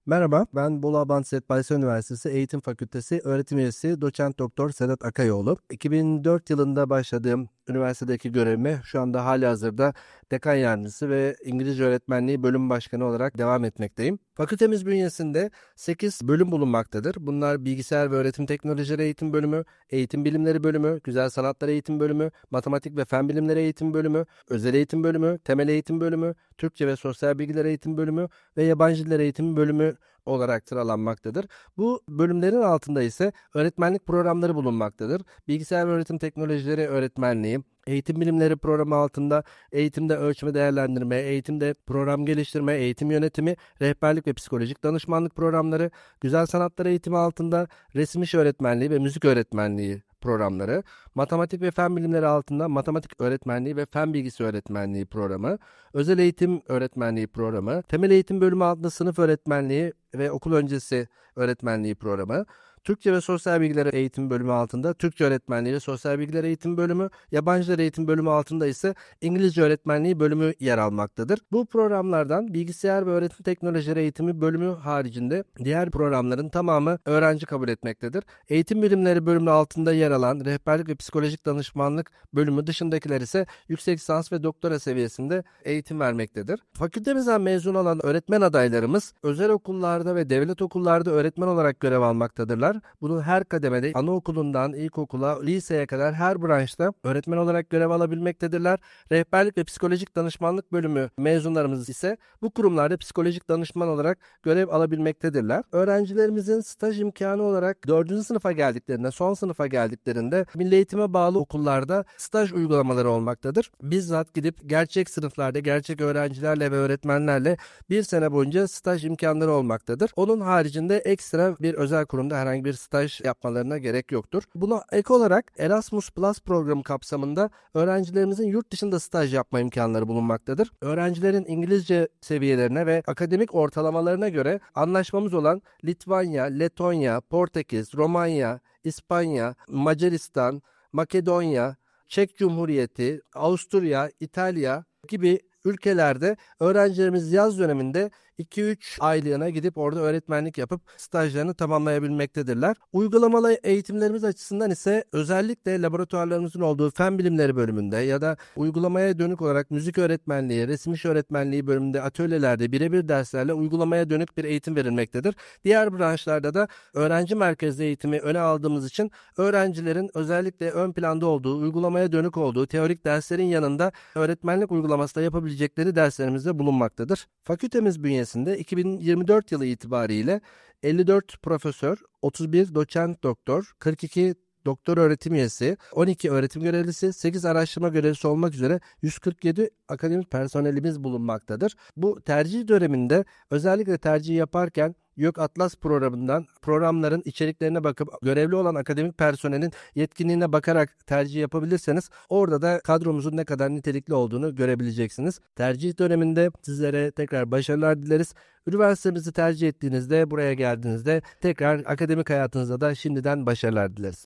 Merhaba, ben Bolu Abant Sedat Baysal Üniversitesi Eğitim Fakültesi öğretim üyesi Doçent Doktor Sedat Akayoğlu. 2004 yılında başladığım üniversitedeki görevime şu anda halihazırda dekan yardımcısı ve İngilizce öğretmenliği bölüm başkanı olarak devam etmekteyim. Fakültemiz bünyesinde 8 bölüm bulunmaktadır. Bunlar bilgisayar ve öğretim teknolojileri eğitim bölümü, eğitim bilimleri bölümü, güzel sanatlar eğitim bölümü, matematik ve fen bilimleri eğitim bölümü, özel eğitim bölümü, temel eğitim bölümü, Türkçe ve sosyal bilgiler eğitim bölümü ve yabancı diller eğitimi bölümü olarak sıralanmaktadır. Bu bölümlerin altında ise öğretmenlik programları bulunmaktadır. Bilgisayar ve öğretim teknolojileri öğretmenliği, eğitim bilimleri programı altında eğitimde ölçme değerlendirme, eğitimde program geliştirme, eğitim yönetimi, rehberlik ve psikolojik danışmanlık programları, güzel sanatlar eğitimi altında resim iş öğretmenliği ve müzik öğretmenliği programları, matematik ve fen bilimleri altında matematik öğretmenliği ve fen bilgisi öğretmenliği programı, özel eğitim öğretmenliği programı, temel eğitim bölümü altında sınıf öğretmenliği ve okul öncesi öğretmenliği programı, Türkçe ve sosyal bilgiler eğitim bölümü altında Türkçe öğretmenliği ve sosyal bilgiler eğitim bölümü, yabancı dil eğitim bölümü altında ise İngilizce öğretmenliği bölümü yer almaktadır. Bu programlardan bilgisayar ve öğretim teknolojileri eğitimi bölümü haricinde diğer programların tamamı öğrenci kabul etmektedir. Eğitim bilimleri bölümü altında yer alan rehberlik ve psikolojik danışmanlık bölümü dışındakiler ise yüksek lisans ve doktora seviyesinde eğitim vermektedir. Fakültemizden mezun olan öğretmen adaylarımız özel okullarda ve devlet okullarda öğretmen olarak görev almaktadırlar. Bunu her kademede anaokulundan ilkokula, liseye kadar her branşta öğretmen olarak görev alabilmektedirler. Rehberlik ve psikolojik danışmanlık bölümü mezunlarımız ise bu kurumlarda psikolojik danışman olarak görev alabilmektedirler. Öğrencilerimizin staj imkanı olarak 4. sınıfa geldiklerinde, son sınıfa geldiklerinde milli eğitime bağlı okullarda staj uygulamaları olmaktadır. Bizzat gidip gerçek sınıflarda, gerçek öğrencilerle ve öğretmenlerle bir sene boyunca staj imkanları olmaktadır. Onun haricinde ekstra bir özel kurumda herhangi bir staj yapmalarına gerek yoktur. Buna ek olarak Erasmus Plus programı kapsamında öğrencilerimizin yurt dışında staj yapma imkanları bulunmaktadır. Öğrencilerin İngilizce seviyelerine ve akademik ortalamalarına göre anlaşmamız olan Litvanya, Letonya, Portekiz, Romanya, İspanya, Macaristan, Makedonya, Çek Cumhuriyeti, Avusturya, İtalya gibi ülkelerde öğrencilerimiz yaz döneminde 2-3 aylığına gidip orada öğretmenlik yapıp stajlarını tamamlayabilmektedirler. Uygulamalı eğitimlerimiz açısından ise özellikle laboratuvarlarımızın olduğu fen bilimleri bölümünde ya da uygulamaya dönük olarak müzik öğretmenliği, resim iş öğretmenliği bölümünde atölyelerde birebir derslerle uygulamaya dönük bir eğitim verilmektedir. Diğer branşlarda da öğrenci merkezli eğitimi öne aldığımız için öğrencilerin özellikle ön planda olduğu, uygulamaya dönük olduğu teorik derslerin yanında öğretmenlik uygulaması da yapabilecekleri derslerimizde bulunmaktadır. Fakültemiz bünyesinde 2024 yılı itibariyle 54 profesör, 31 doçent doktor, 42 doktor öğretim üyesi, 12 öğretim görevlisi, 8 araştırma görevlisi olmak üzere 147 akademik personelimiz bulunmaktadır. Bu tercih döneminde özellikle tercih yaparken YÖK Atlas programından programların içeriklerine bakıp görevli olan akademik personelin yetkinliğine bakarak tercih yapabilirseniz orada da kadromuzun ne kadar nitelikli olduğunu görebileceksiniz. Tercih döneminde sizlere tekrar başarılar dileriz. Üniversitemizi tercih ettiğinizde, buraya geldiğinizde tekrar akademik hayatınızda da şimdiden başarılar dileriz.